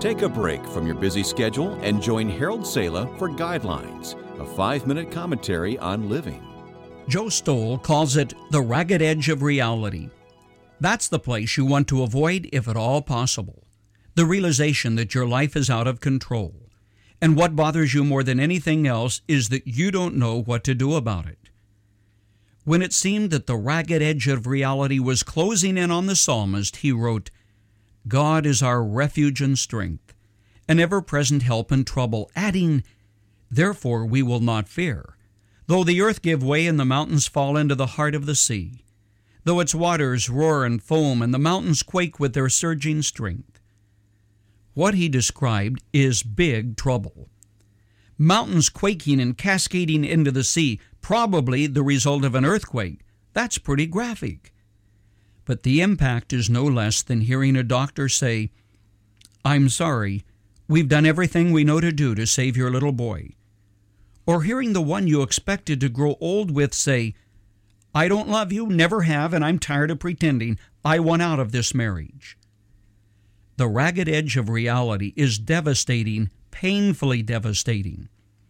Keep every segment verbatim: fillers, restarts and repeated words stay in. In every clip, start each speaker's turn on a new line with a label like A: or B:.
A: Take a break from your busy schedule and join Harold Sala for Guidelines, a five-minute commentary on living.
B: Joe Stoll calls it the ragged edge of reality. That's the place you want to avoid if at all possible. The realization that your life is out of control. And what bothers you more than anything else is that you don't know what to do about it. When it seemed that the ragged edge of reality was closing in on the psalmist, he wrote, God is our refuge and strength, an ever-present help in trouble, adding, Therefore we will not fear, though the earth give way and the mountains fall into the heart of the sea, though its waters roar and foam and the mountains quake with their surging strength. What he described is big trouble. Mountains quaking and cascading into the sea, probably the result of an earthquake. That's pretty graphic. But the impact is no less than hearing a doctor say, I'm sorry, we've done everything we know to do to save your little boy. Or hearing the one you expected to grow old with say, I don't love you, never have, and I'm tired of pretending. I want out of this marriage. The ragged edge of reality is devastating, painfully devastating.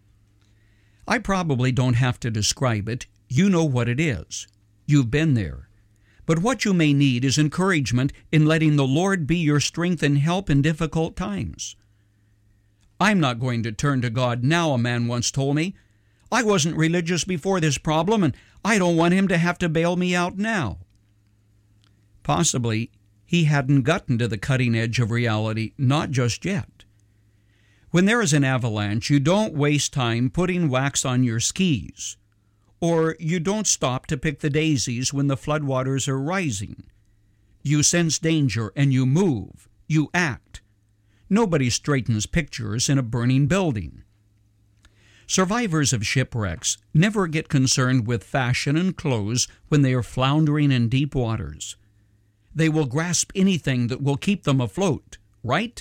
B: I probably don't have to describe it. You know what it is. You've been there. But what you may need is encouragement in letting the Lord be your strength and help in difficult times. I'm not going to turn to God now, a man once told me. I wasn't religious before this problem, and I don't want him to have to bail me out now. Possibly he hadn't gotten to the cutting edge of reality, not just yet. When there is an avalanche, you don't waste time putting wax on your skis, or you don't stop to pick the daisies when the floodwaters are rising. You sense danger and you move, you act. Nobody straightens pictures in a burning building. Survivors of shipwrecks never get concerned with fashion and clothes when they are floundering in deep waters. They will grasp anything that will keep them afloat, right?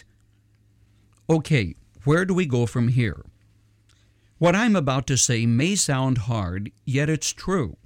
B: Okay, where do we go from here? What I'm about to say may sound hard, yet it's true.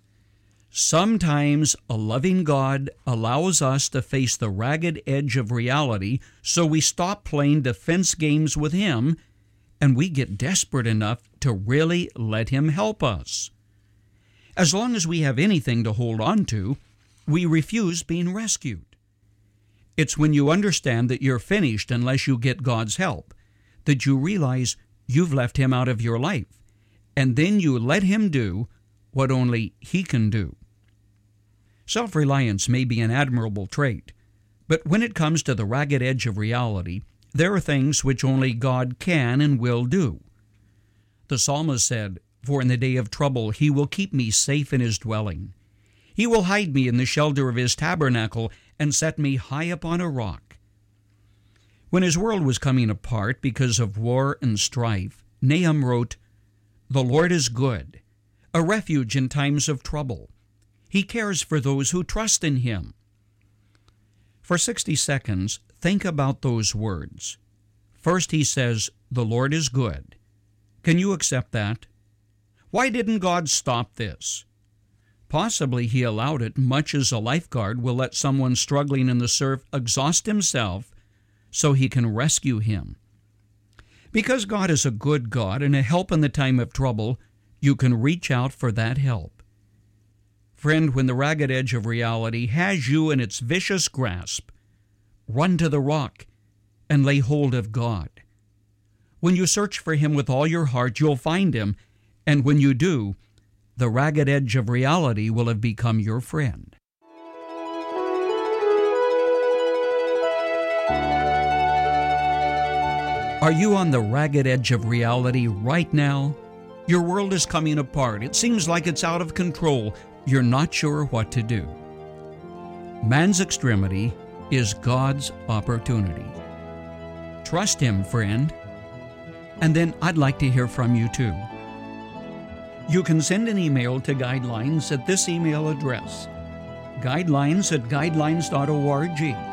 B: Sometimes a loving God allows us to face the ragged edge of reality so we stop playing defense games with Him and we get desperate enough to really let Him help us. As long as we have anything to hold on to, we refuse being rescued. It's when you understand that you're finished unless you get God's help that you realize you've left Him out of your life, and then you let Him do what only He can do. Self-reliance may be an admirable trait, but when it comes to the ragged edge of reality, there are things which only God can and will do. The psalmist said, For in the day of trouble He will keep me safe in His dwelling. He will hide me in the shelter of His tabernacle and set me high upon a rock. When his world was coming apart because of war and strife, Nahum wrote, The Lord is good, a refuge in times of trouble. He cares for those who trust in Him. For sixty seconds, think about those words. First he says, The Lord is good. Can you accept that? Why didn't God stop this? Possibly He allowed it, much as a lifeguard will let someone struggling in the surf exhaust himself so He can rescue him. Because God is a good God and a help in the time of trouble, you can reach out for that help. Friend, when the ragged edge of reality has you in its vicious grasp, run to the rock and lay hold of God. When you search for Him with all your heart, you'll find Him, and when you do, the ragged edge of reality will have become your friend. Are you on the ragged edge of reality right now? Your world is coming apart. It seems like it's out of control. You're not sure what to do. Man's extremity is God's opportunity. Trust Him, friend. And then I'd like to hear from you too. You can send an email to Guidelines at this email address, guidelines at guidelines dot org.